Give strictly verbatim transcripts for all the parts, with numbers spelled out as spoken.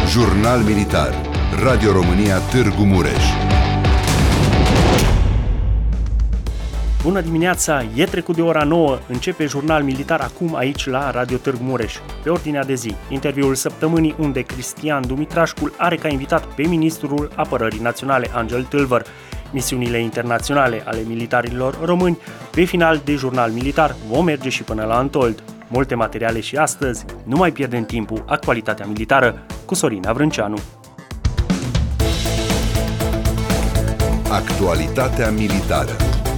Jurnal Militar. Radio România Târgu Mureș. Bună dimineața! E trecut de ora nouă. Începe Jurnal Militar acum aici la Radio Târgu Mureș. Pe ordinea de zi, interviul săptămânii unde Cristian Dumitrașcu are ca invitat pe ministrul Apărării Naționale Angel Tâlvăr. Misiunile internaționale ale militarilor români. Pe final de Jurnal Militar vom merge și până la Antold. Multe materiale și astăzi. Nu mai pierdem timpul. Actualitatea militară cu Sorina Vrânceanu. Actualitatea militară.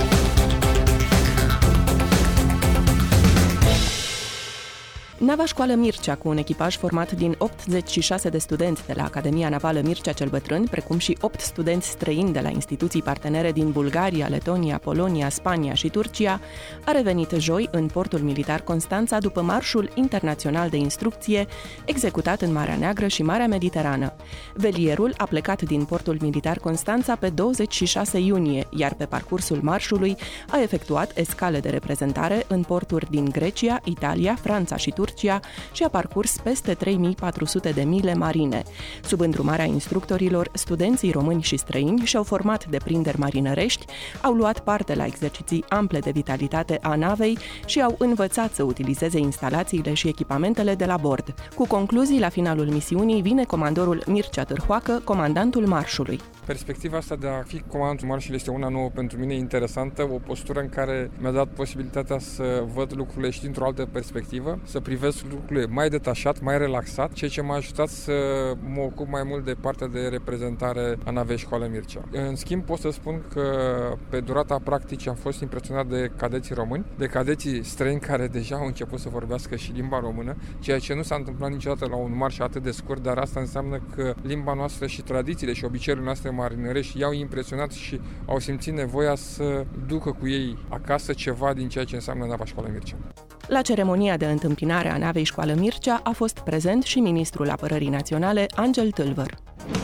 Nava Școală Mircea, cu un echipaj format din optzeci și șase de studenți de la Academia Navală Mircea cel Bătrân, precum și opt studenți străini de la instituții partenere din Bulgaria, Letonia, Polonia, Spania și Turcia, a revenit joi în portul militar Constanța după marșul internațional de instrucție executat în Marea Neagră și Marea Mediterană. Velierul a plecat din portul militar Constanța pe douăzeci și șase iunie, iar pe parcursul marșului a efectuat escale de reprezentare în porturi din Grecia, Italia, Franța și Turcia și a parcurs peste trei mii patru sute de mile marine. Sub îndrumarea instructorilor, studenții români și străini și-au format deprinderi marinărești, au luat parte la exerciții ample de vitalitate a navei și au învățat să utilizeze instalațiile și echipamentele de la bord. Cu concluzii la finalul misiunii vine comandorul Mircea Târhoacă, comandantul marșului. Perspectiva asta de a fi comandantul marșului este una nouă pentru mine, interesantă, o postură în care mi-a dat posibilitatea să văd lucrurile și dintr-o altă perspectivă, să privesc lucrurile mai detașat, mai relaxat, ceea ce m-a ajutat să mă ocup mai mult de partea de reprezentare a Navei Școală Mircea. În schimb, pot să spun că pe durata practicii am fost impresionat de cadeții români, de cadeții străini care deja au început să vorbească și limba română, ceea ce nu s-a întâmplat niciodată la un marș atât de scurt, dar asta înseamnă că limba noastră și tradițiile și obiceiurile noastre marinărești i-au impresionat și au simțit nevoia să ducă cu ei acasă ceva din ceea ce înseamnă Nava Școală Mircea. La ceremonia de întâmpinare a Navei Școală Mircea a fost prezent și ministrul Apărării Naționale Angel Tâlvăr.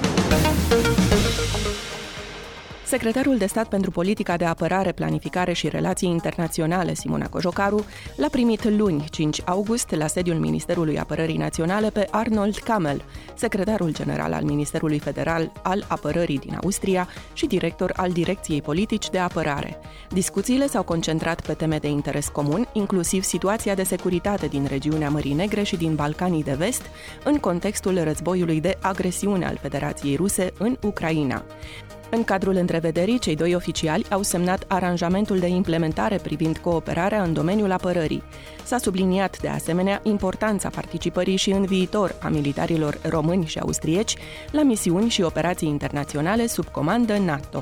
Secretarul de stat pentru politica de apărare, planificare și relații internaționale, Simona Cojocaru, l-a primit luni, cinci august, la sediul Ministerului Apărării Naționale pe Arnold Kamel, secretarul general al Ministerului Federal al Apărării din Austria și director al Direcției Politici de Apărare. Discuțiile s-au concentrat pe teme de interes comun, inclusiv situația de securitate din regiunea Mării Negre și din Balcanii de Vest, în contextul războiului de agresiune al Federației Ruse în Ucraina. În cadrul întrevederii, cei doi oficiali au semnat aranjamentul de implementare privind cooperarea în domeniul apărării. S-a subliniat de asemenea importanța participării și în viitor a militarilor români și austrieci la misiuni și operații internaționale sub comandă NATO.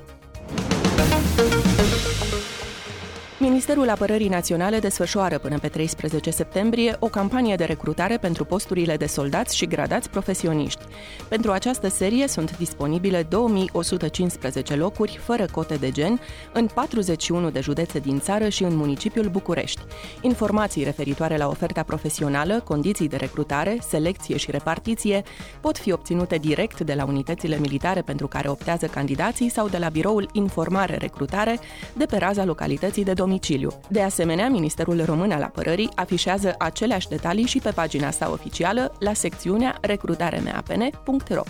Ministerul Apărării Naționale desfășoară până pe treisprezece septembrie o campanie de recrutare pentru posturile de soldați și gradați profesioniști. Pentru această serie sunt disponibile două mii o sută cincisprezece locuri fără cote de gen în patruzeci și unu de județe din țară și în municipiul București. Informații referitoare la oferta profesională, condiții de recrutare, selecție și repartiție pot fi obținute direct de la unitățile militare pentru care optează candidații sau de la biroul Informare Recrutare de pe raza localității de domiciliu. De asemenea, Ministerul Român al Apărării afișează aceleași detalii și pe pagina sa oficială la secțiunea recrutare m a p n punct r o.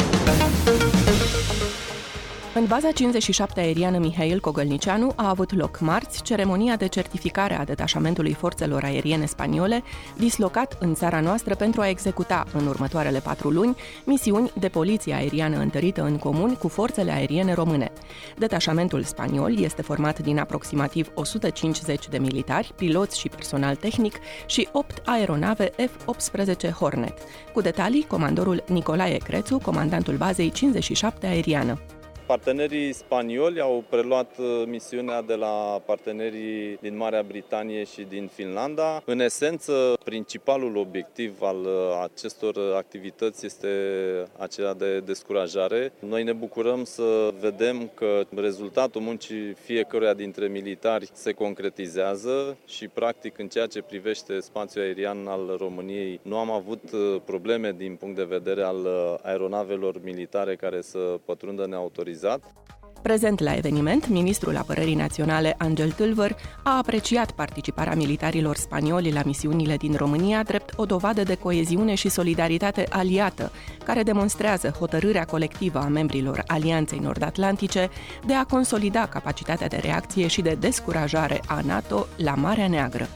În baza cincizeci și șapte aeriană Mihail Cogălnicianu a avut loc marți ceremonia de certificare a detașamentului forțelor aeriene spaniole dislocat în țara noastră pentru a executa în următoarele patru luni misiuni de poliție aeriană întărită în comun cu forțele aeriene române. Detașamentul spaniol este format din aproximativ o sută cincizeci de militari, piloți și personal tehnic și opt aeronave F optsprezece Hornet. Cu detalii, comandorul Nicolae Crețu, comandantul bazei cincizeci și șapte aeriană. Partenerii spanioli au preluat misiunea de la partenerii din Marea Britanie și din Finlanda. În esență, principalul obiectiv al acestor activități este acela de descurajare. Noi ne bucurăm să vedem că rezultatul muncii fiecăruia dintre militari se concretizează și, practic, în ceea ce privește spațiul aerian al României, nu am avut probleme din punct de vedere al aeronavelor militare care să pătrundă neautorizat. Prezent la eveniment, ministrul Apărării Naționale Angel Tâlvăr a apreciat participarea militarilor spanioli la misiunile din România drept o dovadă de coeziune și solidaritate aliată, care demonstrează hotărârea colectivă a membrilor Alianței Nord-Atlantice de a consolida capacitatea de reacție și de descurajare a NATO la Marea Neagră.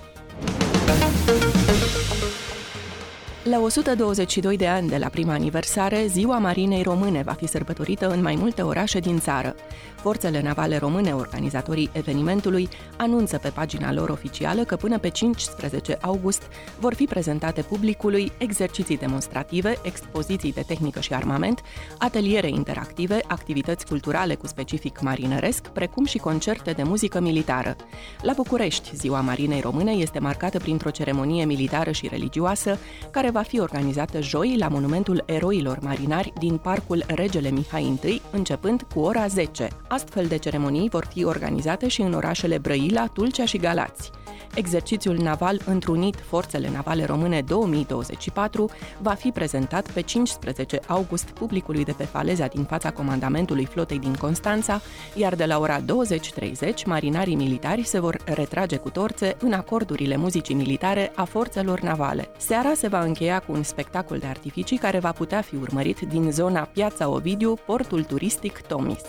La o sută douăzeci și doi de ani de la prima aniversare, Ziua Marinei Române va fi sărbătorită în mai multe orașe din țară. Forțele navale române, organizatorii evenimentului, anunță pe pagina lor oficială că până pe cincisprezece august vor fi prezentate publicului exerciții demonstrative, expoziții de tehnică și armament, ateliere interactive, activități culturale cu specific marinăresc, precum și concerte de muzică militară. La București, Ziua Marinei Române este marcată printr-o ceremonie militară și religioasă, care va fi organizată joi la Monumentul Eroilor Marinari din Parcul Regele Mihai I, începând cu ora zece. Astfel de ceremonii vor fi organizate și în orașele Brăila, Tulcea și Galați. Exercițiul naval întrunit Forțele Navale Române două mii douăzeci și patru va fi prezentat pe cincisprezece august publicului de pe faleza din fața comandamentului flotei din Constanța, iar de la ora douăzeci treizeci, marinarii militari se vor retrage cu torțe în acordurile muzicii militare a forțelor navale. Seara se va încheia cu un spectacol de artificii care va putea fi urmărit din zona Piața Ovidiu, portul turistic Tomis.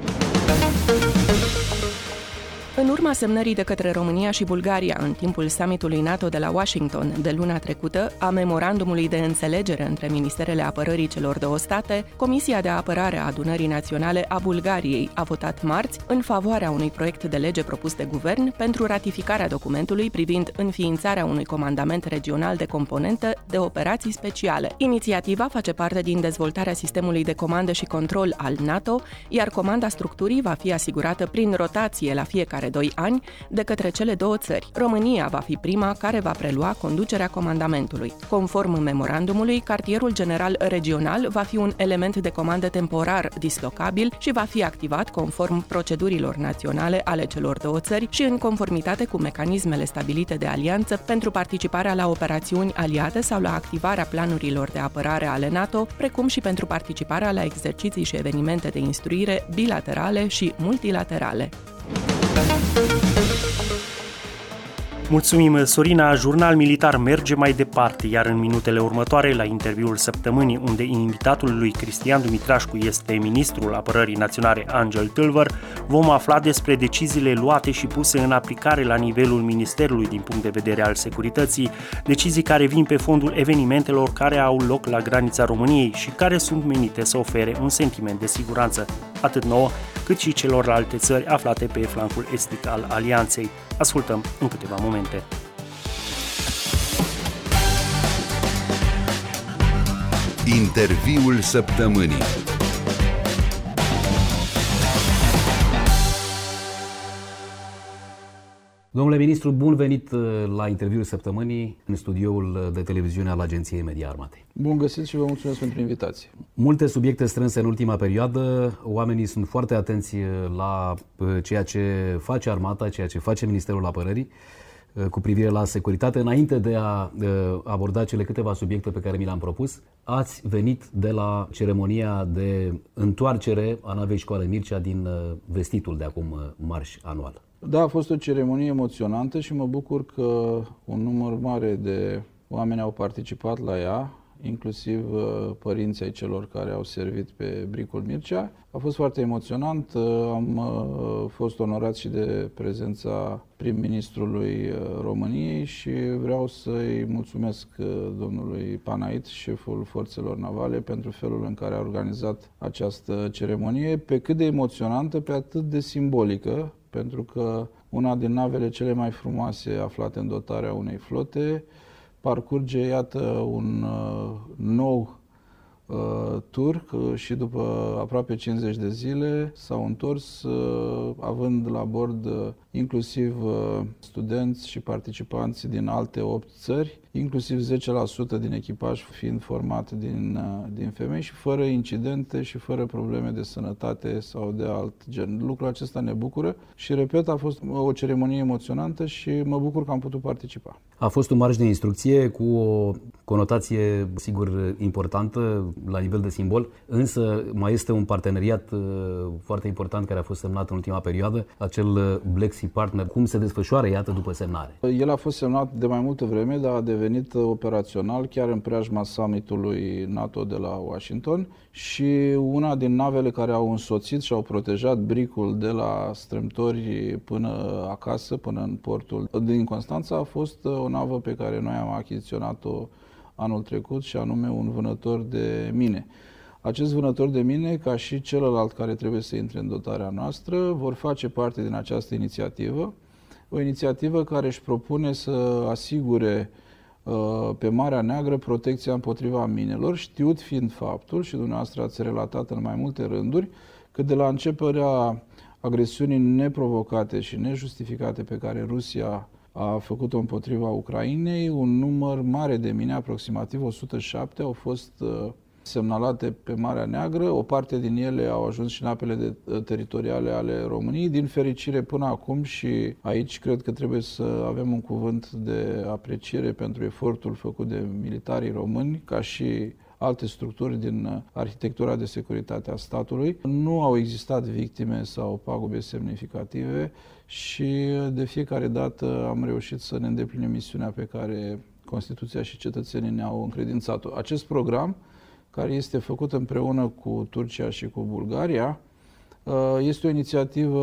În urma semnării de către România și Bulgaria în timpul summitului NATO de la Washington de luna trecută a memorandumului de înțelegere între ministerele apărării celor două state, Comisia de Apărare a Adunării Naționale a Bulgariei a votat marți în favoarea unui proiect de lege propus de guvern pentru ratificarea documentului privind înființarea unui comandament regional de componentă de operații speciale. Inițiativa face parte din dezvoltarea sistemului de comandă și control al NATO, iar comanda structurii va fi asigurată prin rotație la fiecare doi ani de către cele două țări. România va fi prima care va prelua conducerea comandamentului. Conform memorandumului, cartierul general regional va fi un element de comandă temporar dislocabil și va fi activat conform procedurilor naționale ale celor două țări și în conformitate cu mecanismele stabilite de alianță pentru participarea la operațiuni aliate sau la activarea planurilor de apărare ale NATO, precum și pentru participarea la exerciții și evenimente de instruire bilaterale și multilaterale. Mulțumim, Sorina. Jurnal Militar merge mai departe, iar în minutele următoare, la interviul săptămânii, unde invitatul lui Cristian Dumitrașcu este ministrul Apărării Naționale Angel Tâlvăr, vom afla despre deciziile luate și puse în aplicare la nivelul Ministerului din punct de vedere al securității, decizii care vin pe fondul evenimentelor care au loc la granița României și care sunt menite să ofere un sentiment de siguranță, atât nouă, cât și celorlalte țări aflate pe flancul estic al Alianței. Ascultăm în câteva momente. Interviul săptămânii. Domnule ministru, bun venit la interviul săptămânii în studioul de televiziune al Agenției Media Armatei. Bun găsit și vă mulțumesc pentru invitație. Multe subiecte strânse în ultima perioadă, oamenii sunt foarte atenți la ceea ce face armata, ceea ce face Ministerul Apărării cu privire la securitate. Înainte de a aborda cele câteva subiecte pe care mi le-am propus, ați venit de la ceremonia de întoarcere a navei Școală Mircea din vestitul de acum marș anual. Da, a fost o ceremonie emoționantă și mă bucur că un număr mare de oameni au participat la ea, inclusiv părinții ai celor care au servit pe bricul Mircea. A fost foarte emoționant, am fost onorat și de prezența prim-ministrului României și vreau să-i mulțumesc domnului Panait, șeful Forțelor Navale, pentru felul în care a organizat această ceremonie, pe cât de emoționantă, pe atât de simbolică, pentru că una din navele cele mai frumoase aflate în dotarea unei flote parcurge, iată, un uh, nou uh, tur și după aproape cincizeci de zile s-au întors, uh, având la bord uh, inclusiv uh, studenți și participanți din alte opt țări, inclusiv zece la sută din echipaj fiind format din, uh, din femei și fără incidente și fără probleme de sănătate sau de alt gen. Lucrul acesta ne bucură și, repet, a fost o ceremonie emoționantă și mă bucur că am putut participa. A fost un marș de instrucție cu o conotație, sigur, importantă la nivel de simbol, însă mai este un parteneriat foarte important care a fost semnat în ultima perioadă, acel Black Sea Partner. Cum se desfășoară, iată, după semnare? El a fost semnat de mai multă vreme, dar a devenit operațional chiar în preajma summitului NATO de la Washington și una din navele care au însoțit și au protejat bricul de la strâmtori până acasă, până în portul din Constanța, a fost o navă pe care noi am achiziționat-o anul trecut și anume un vânător de mine. Acest vânător de mine, ca și celălalt care trebuie să intre în dotarea noastră, vor face parte din această inițiativă. O inițiativă care își propune să asigure uh, pe Marea Neagră protecția împotriva minelor, știut fiind faptul, și dumneavoastră ați relatat în mai multe rânduri, că de la începerea agresiunii neprovocate și nejustificate pe care Rusia a făcut-o împotriva Ucrainei, un număr mare de mine, aproximativ o sută șapte, au fost uh, semnalate pe Marea Neagră. O parte din ele au ajuns și în apele de, uh, teritoriale ale României. Din fericire până acum, și aici cred că trebuie să avem un cuvânt de apreciere pentru efortul făcut de militarii români, ca și alte structuri din arhitectura de securitate a statului. Nu au existat victime sau pagube semnificative și de fiecare dată am reușit să ne îndeplinim misiunea pe care Constituția și cetățenii ne-au încredințat-o. Acest program, care este făcut împreună cu Turcia și cu Bulgaria, este o inițiativă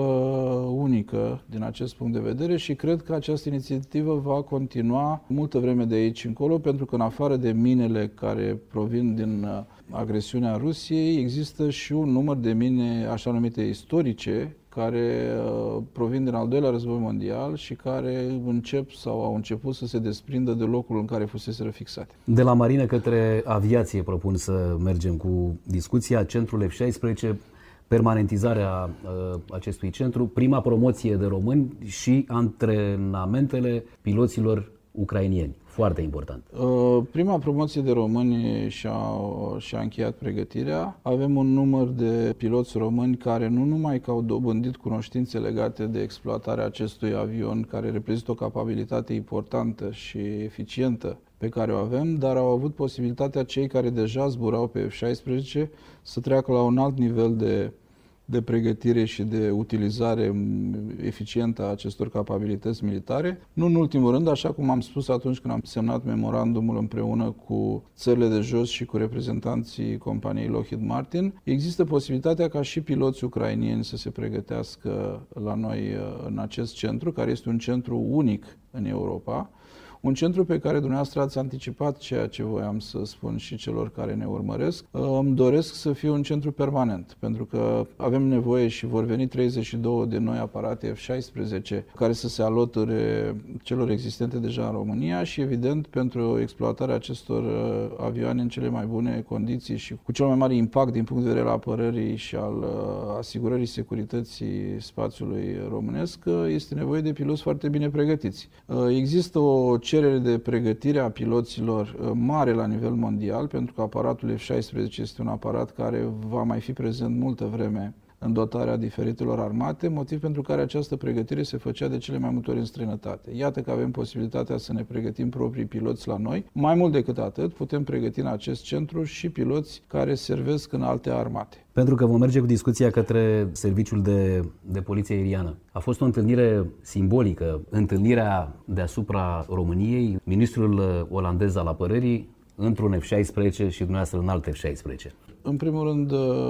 unică din acest punct de vedere și cred că această inițiativă va continua multă vreme de aici încolo, pentru că în afară de minele care provin din agresiunea Rusiei, există și un număr de mine așa numite istorice, care provin din al doilea război mondial și care încep sau au început să se desprindă de locul în care fuseseră fixate. De la marină către aviație propun să mergem cu discuția. Centrul F șaisprezece, permanentizarea uh, acestui centru, prima promoție de români și antrenamentele piloților ucrainieni. Foarte important. Uh, prima promoție de români și-a, și-a încheiat pregătirea. Avem un număr de piloți români care nu numai că au dobândit cunoștințe legate de exploatarea acestui avion, care reprezintă o capabilitate importantă și eficientă pe care o avem, dar au avut posibilitatea cei care deja zburau pe F șaisprezece să treacă la un alt nivel de, de pregătire și de utilizare eficientă a acestor capabilități militare. Nu în ultimul rând, așa cum am spus atunci când am semnat memorandumul împreună cu țările de jos și cu reprezentanții companiei Lockheed Martin, există posibilitatea ca și piloții ucrainieni să se pregătească la noi în acest centru, care este un centru unic în Europa. Un centru pe care dumneavoastră ați anticipat ceea ce voiam să spun și celor care ne urmăresc. Îmi doresc să fie un centru permanent, pentru că avem nevoie și vor veni treizeci și două de noi aparate F șaisprezece care să se alăture celor existente deja în România și, evident, pentru exploatarea acestor avioane în cele mai bune condiții și cu cel mai mare impact din punct de vedere al apărării și al asigurării securității spațiului românesc, este nevoie de piloți foarte bine pregătiți. Există o cerere de pregătire a piloților mare la nivel mondial, pentru că aparatul F șaisprezece este un aparat care va mai fi prezent multă vreme în dotarea diferitelor armate, motiv pentru care această pregătire se făcea de cele mai multe ori în străinătate. Iată că avem posibilitatea să ne pregătim proprii piloți la noi. Mai mult decât atât, putem pregăti în acest centru și piloți care servesc în alte armate. Pentru că vom merge cu discuția către Serviciul de, de Poliție Aeriană. A fost o întâlnire simbolică, întâlnirea deasupra României, ministrul olandez al apărării într-un F șaisprezece și dumneavoastră în alt F șaisprezece. În primul rând,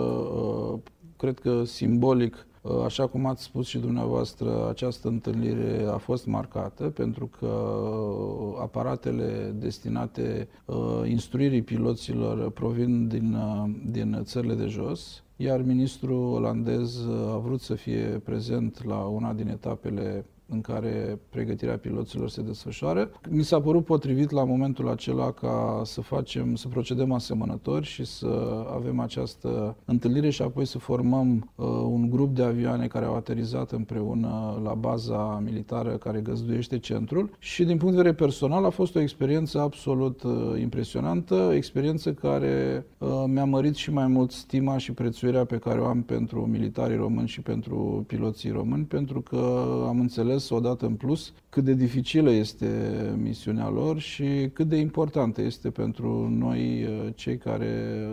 cred că simbolic, așa cum ați spus și dumneavoastră, această întâlnire a fost marcată, pentru că aparatele destinate instruirii piloților provin din, din țările de jos, iar ministrul olandez a vrut să fie prezent la una din etapele în care pregătirea piloților se desfășoară. Mi s-a părut potrivit la momentul acela ca să facem, să procedăm asemănător și să avem această întâlnire și apoi să formăm uh, un grup de avioane care au aterizat împreună la baza militară care găzduiește centrul și din punct de vedere personal a fost o experiență absolut uh, impresionantă, o experiență care uh, mi-a mărit și mai mult stima și prețuirea pe care o am pentru militarii români și pentru piloții români, pentru că am înțeles înțeles odată în plus cât de dificilă este misiunea lor și cât de importantă este pentru noi, cei care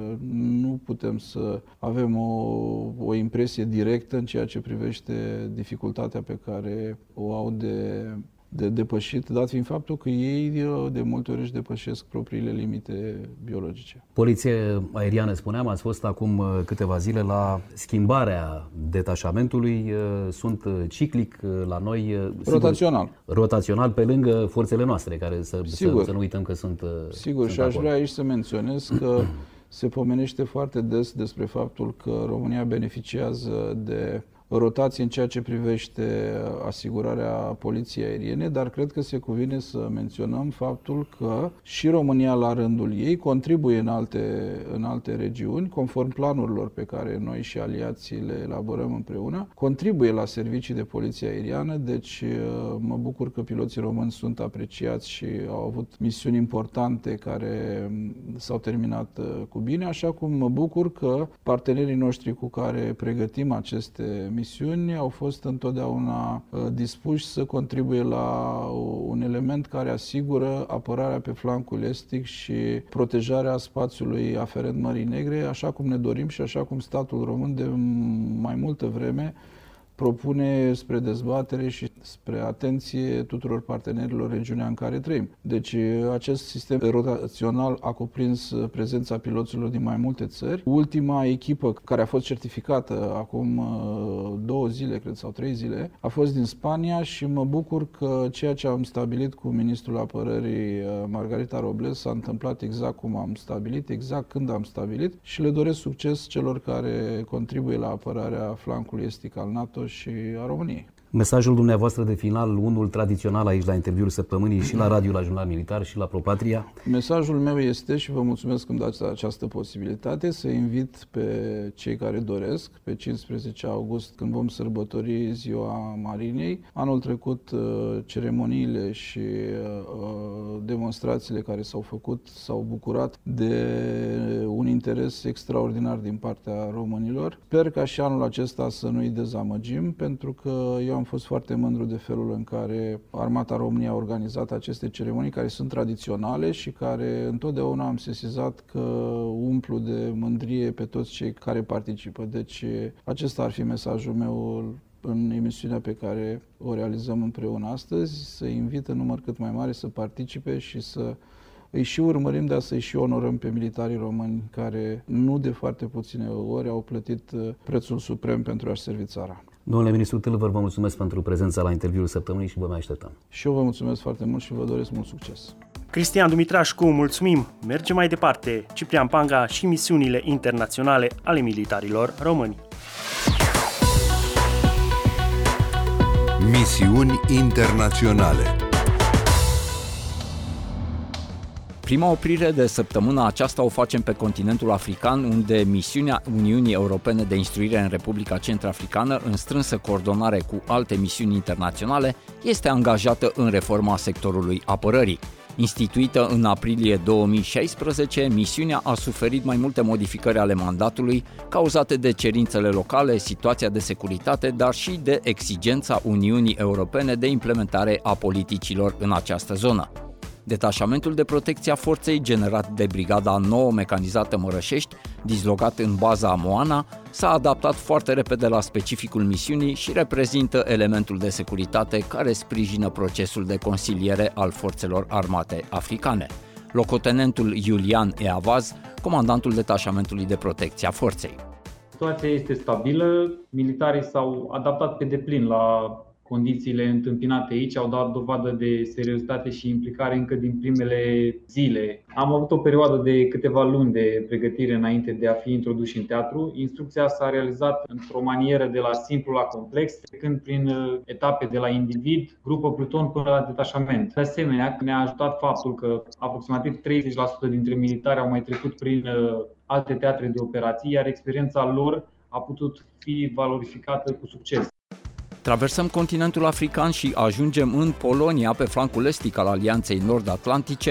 nu putem să avem o, o impresie directă în ceea ce privește dificultatea pe care o au de de depășit, dat fiind faptul că ei de multe ori își depășesc propriile limite biologice. Poliție aeriană, spuneam, ați fost acum câteva zile la schimbarea detașamentului. Sunt ciclic la noi... Rotațional. Sigur, rotațional pe lângă forțele noastre, care să, să, să nu uităm că sunt Sigur, sunt și aș acolo. vrea aici să menționez că se pomenește foarte des despre faptul că România beneficiază de rotații în ceea ce privește asigurarea poliției aeriene, dar cred că se cuvine să menționăm faptul că și România la rândul ei contribuie în alte, în alte regiuni, conform planurilor pe care noi și aliații le elaborăm împreună, contribuie la servicii de poliție aeriană, deci mă bucur că piloții români sunt apreciați și au avut misiuni importante care s-au terminat cu bine, așa cum mă bucur că partenerii noștri cu care pregătim aceste misiuni misiuni au fost întotdeauna uh, dispuși să contribuie la un element care asigură apărarea pe flancul estic și protejarea spațiului aferent Mării Negre, așa cum ne dorim și așa cum statul român de mai multă vreme propune spre dezbatere și spre atenție tuturor partenerilor regiunea în care trăim. Deci acest sistem rotațional a cuprins prezența piloților din mai multe țări. Ultima echipă care a fost certificată acum două zile, cred, sau trei zile, a fost din Spania și mă bucur că ceea ce am stabilit cu ministrul apărării Margarita Robles s-a întâmplat exact cum am stabilit, exact când am stabilit și le doresc succes celor care contribuie la apărarea flancului estic al NATO și a României. Mesajul dumneavoastră de final, unul tradițional aici la interviul săptămânii și la radio, la Jurnal Militar și la ProPatria. Mesajul meu este, și vă mulțumesc că îmi dați această posibilitate, să invit pe cei care doresc, pe cincisprezece august, când vom sărbători Ziua Marinei. Anul trecut, ceremoniile și demonstrațiile care s-au făcut s-au bucurat de un interes extraordinar din partea românilor. Sper ca și anul acesta să nu-i dezamăgim, pentru că eu am Am fost foarte mândru de felul în care Armata României a organizat aceste ceremonii, care sunt tradiționale și care întotdeauna am sesizat că umplu de mândrie pe toți cei care participă. Deci acesta ar fi mesajul meu în emisiunea pe care o realizăm împreună astăzi, să invit în număr cât mai mare să participe și să îi și urmărim, dar să-i și onorăm pe militarii români care nu de foarte puține ori au plătit prețul suprem pentru a-și servi țara. Domnule ministru Tâlvăr, vă mulțumesc pentru prezența la interviul săptămânii și vă mai așteptăm. Și eu vă mulțumesc foarte mult și vă doresc mult succes. Cristian Dumitrașcu, mulțumim! Mergem mai departe. Ciprian Panga și misiunile internaționale ale militarilor români. Misiuni internaționale. Prima oprire de săptămâna aceasta o facem pe continentul african, unde misiunea Uniunii Europene de Instruire în Republica Centrafricană, în strânsă coordonare cu alte misiuni internaționale, este angajată în reforma sectorului apărării. Instituită în aprilie două mii șaisprezece, misiunea a suferit mai multe modificări ale mandatului, cauzate de cerințele locale, situația de securitate, dar și de exigența Uniunii Europene de implementare a politicilor în această zonă. Detașamentul de protecție a forței, generat de Brigada nouă mecanizată Mărășești, dislocat în baza Moana, s-a adaptat foarte repede la specificul misiunii și reprezintă elementul de securitate care sprijină procesul de consiliere al forțelor armate africane. Locotenentul Iulian Eavaz, comandantul detașamentului de protecție a forței. Situația este stabilă, militarii s-au adaptat pe deplin la condițiile întâmpinate aici, au dat dovadă de seriozitate și implicare încă din primele zile. Am avut o perioadă de câteva luni de pregătire înainte de a fi introduși în teatru. Instrucția s-a realizat într-o manieră de la simplu la complex, trecând prin etape de la individ, grupă, pluton până la detașament. De asemenea, ne-a ajutat faptul că aproximativ treizeci la sută dintre militari au mai trecut prin alte teatre de operații, iar experiența lor a putut fi valorificată cu succes. Traversăm continentul african și ajungem în Polonia, pe flancul estic al Alianței Nord-Atlantice,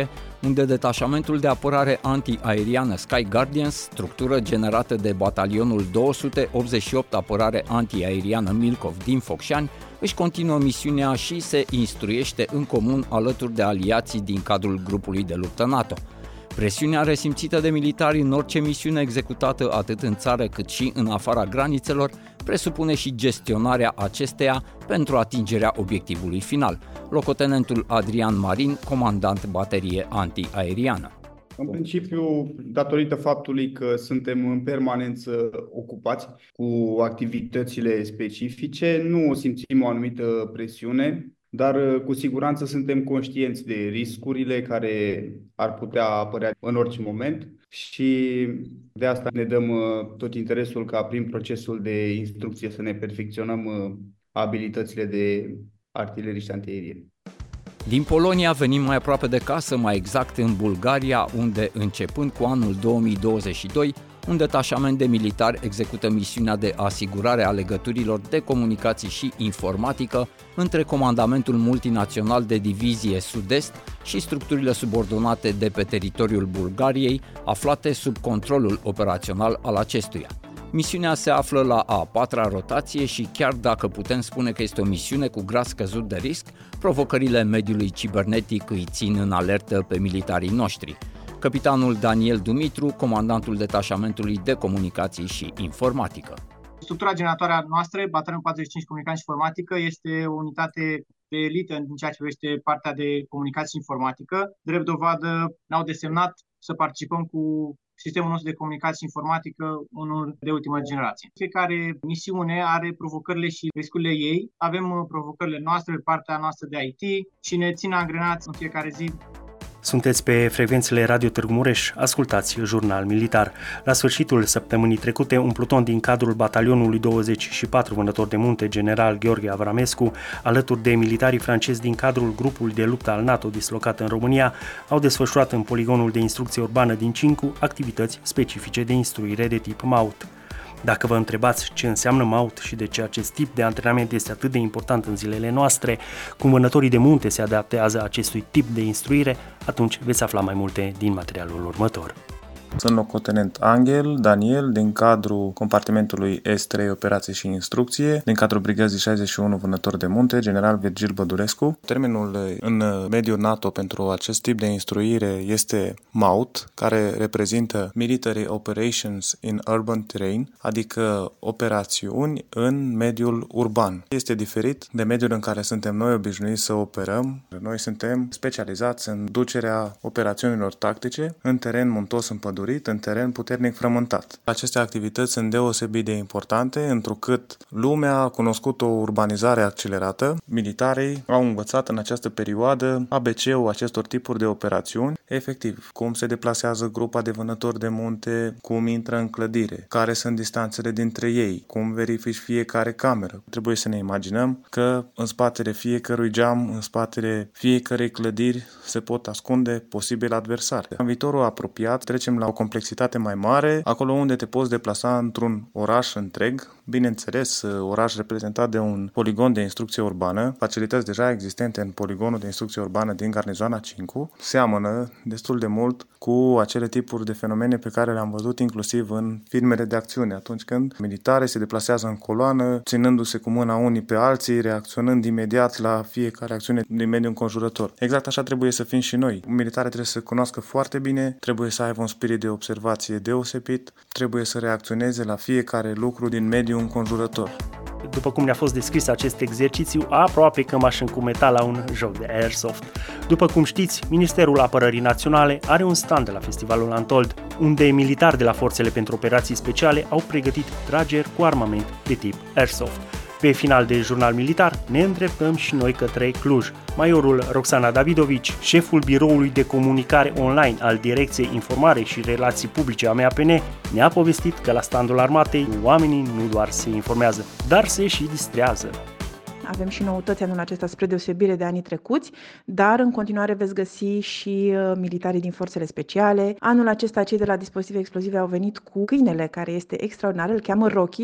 unde detașamentul de apărare anti-aeriană Sky Guardians, structură generată de batalionul două sute optzeci și opt apărare anti-aeriană Milkov din Focșani, își continuă misiunea și se instruiește în comun alături de aliații din cadrul grupului de luptă NATO. Presiunea resimțită de militari în orice misiune executată atât în țară cât și în afara granițelor presupune și gestionarea acesteia pentru atingerea obiectivului final. Locotenentul Adrian Marin, comandant baterie antiaeriană. În principiu, datorită faptului că suntem în permanență ocupați cu activitățile specifice, nu simțim o anumită presiune, dar cu siguranță suntem conștienți de riscurile care ar putea apărea în orice moment și de asta ne dăm tot interesul ca prin procesul de instrucție să ne perfecționăm abilitățile de artileriști antiaerieni. Din Polonia venim mai aproape de casă, mai exact în Bulgaria, unde, începând cu anul două mii douăzeci și doi, un detașament de militari execută misiunea de asigurare a legăturilor de comunicații și informatică între Comandamentul Multinațional de Divizie Sud-Est și structurile subordonate de pe teritoriul Bulgariei, aflate sub controlul operațional al acestuia. Misiunea se află la a patra rotație și chiar dacă putem spune că este o misiune cu grad scăzut de risc, provocările mediului cibernetic îi țin în alertă pe militarii noștri. Capitanul Daniel Dumitru, comandantul detașamentului de comunicații și informatică. Structura generatoare a noastră, Batalionul patruzeci și cinci Comunicații și Informatică, este o unitate de elită în ceea ce privește partea de comunicații și informatică. Drept dovadă, ne-au desemnat să participăm cu sistemul nostru de comunicații și informatică, unul de ultimă generație. Fiecare misiune are provocările și riscurile ei. Avem provocările noastre, partea noastră de I T și ne țin angrenați în fiecare zi. Sunteți pe frecvențele Radio Târgu Mureș, ascultați Jurnal Militar. La sfârșitul săptămânii trecute, un pluton din cadrul batalionului douăzeci și patru Vânători de Munte, general Gheorghe Avramescu, alături de militarii francezi din cadrul grupului de luptă al NATO dislocat în România, au desfășurat în poligonul de instrucție urbană din Cincu activități specifice de instruire de tip M A U T. Dacă vă întrebați ce înseamnă M A U T și de ce acest tip de antrenament este atât de important în zilele noastre, cum vânătorii de munte se adaptează acestui tip de instruire, atunci veți afla mai multe din materialul următor. Sunt locotenent Angel Daniel din cadrul compartimentului S trei Operații și Instrucție, din cadrul brigăzii șaizeci și unu Vânători de Munte, general Virgil Bădurescu. Termenul în mediul NATO pentru acest tip de instruire este M A U T, care reprezintă Military Operations in Urban Terrain, adică operațiuni în mediul urban. Este diferit de mediul în care suntem noi obișnuiți să operăm. Noi suntem specializați în ducerea operațiunilor tactice în teren muntos împădurit, în teren puternic frământat. Aceste activități sunt deosebit de importante, întrucât lumea a cunoscut o urbanizare accelerată. Militarii au învățat în această perioadă A B C-ul acestor tipuri de operațiuni, efectiv, cum se deplasează grupa de vânători de munte, cum intră în clădire, care sunt distanțele dintre ei, cum verifici fiecare cameră. Trebuie să ne imaginăm că în spatele fiecărui geam, în spatele fiecărei clădiri se pot ascunde posibil adversari. În viitorul apropiat trecem la o complexitate mai mare, acolo unde te poți deplasa într-un oraș întreg, bineînțeles, oraș reprezentat de un poligon de instrucție urbană, facilități deja existente în poligonul de instrucție urbană din Garnizoana Cincu, seamănă destul de mult cu acele tipuri de fenomene pe care le-am văzut inclusiv în filmele de acțiune, atunci când militare se deplasează în coloană, ținându-se cu mâna unii pe alții, reacționând imediat la fiecare acțiune din mediul înconjurător. Exact așa trebuie să fim și noi. Militare trebuie să cunoască foarte bine, trebuie să aibă un spirit de observație deosebit, trebuie să reacționeze la fiecare lucru din mediul înconjurător. După cum ne-a fost descris acest exercițiu, aproape că m-aș încumeta la un joc de airsoft. După cum știți, Ministerul Apărării Naționale are un stand la festivalul Antold, unde militari de la Forțele pentru Operații Speciale au pregătit trageri cu armament de tip airsoft. Pe final de Jurnal Militar ne îndreptăm și noi către Cluj. Majorul Roxana Davidovici, șeful biroului de comunicare online al Direcției Informare și Relații Publice a M A P N, ne-a povestit că la standul armatei oamenii nu doar se informează, dar se și distrează. Avem și noutăți anul acesta spre deosebire de anii trecuți, dar în continuare veți găsi și militarii din forțele speciale. Anul acesta cei de la dispozitive explozive au venit cu câinele care este extraordinar, îl cheamă Rocky și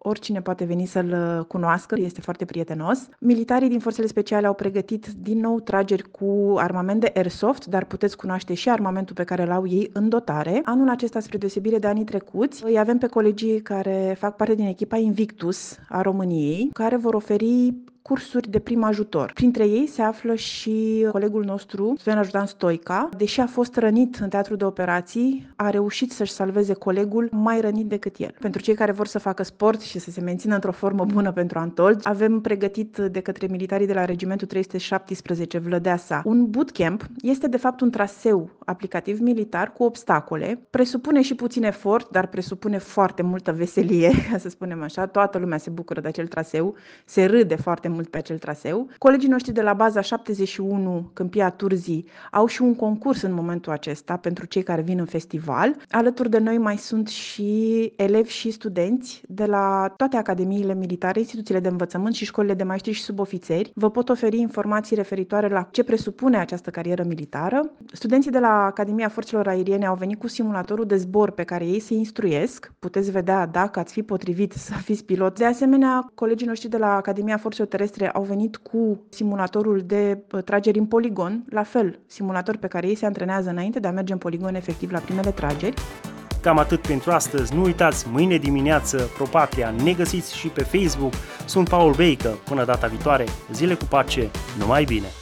oricine poate veni să-l cunoască, este foarte prietenos. Militarii din forțele speciale au pregătit din nou trageri cu armament de airsoft, dar puteți cunoaște și armamentul pe care l-au ei în dotare. Anul acesta, spre deosebire de anii trecuți, îi avem pe colegii care fac parte din echipa Invictus a României, care vor oferi cursuri de prim ajutor. Printre ei se află și colegul nostru, Sven Ajutan Stoica. Deși a fost rănit în teatru de operații, a reușit să-și salveze colegul mai rănit decât el. Pentru cei care vor să facă sport și să se mențină într-o formă bună pentru Antold, avem pregătit de către militarii de la Regimentul trei sute șaptesprezece Vlădeasa un bootcamp. Este de fapt un traseu aplicativ militar cu obstacole. Presupune și puțin efort, dar presupune foarte multă veselie, ca să spunem așa. Toată lumea se bucură de acel traseu, se râde foarte mult pe acel traseu. Colegii noștri de la baza șaptezeci și unu Câmpia Turzii au și un concurs în momentul acesta pentru cei care vin în festival. Alături de noi mai sunt și elevi și studenți de la toate academiile militare, instituțiile de învățământ și școlile de maestri și subofițeri. Vă pot oferi informații referitoare la ce presupune această carieră militară. Studenții de la Academia Forțelor Aeriene au venit cu simulatorul de zbor pe care ei se instruiesc. Puteți vedea dacă ați fi potrivit să fiți pilot. De asemenea, colegii noștri de la Academia Forțelor Terestre au venit cu simulatorul de trageri în poligon, la fel, simulator pe care ei se antrenează înainte de a merge în poligon efectiv la primele trageri. Cam atât pentru astăzi. Nu uitați, mâine dimineață, ProPatria, ne găsiți și pe Facebook. Sunt Paul Beică. Până data viitoare, zile cu pace, numai bine!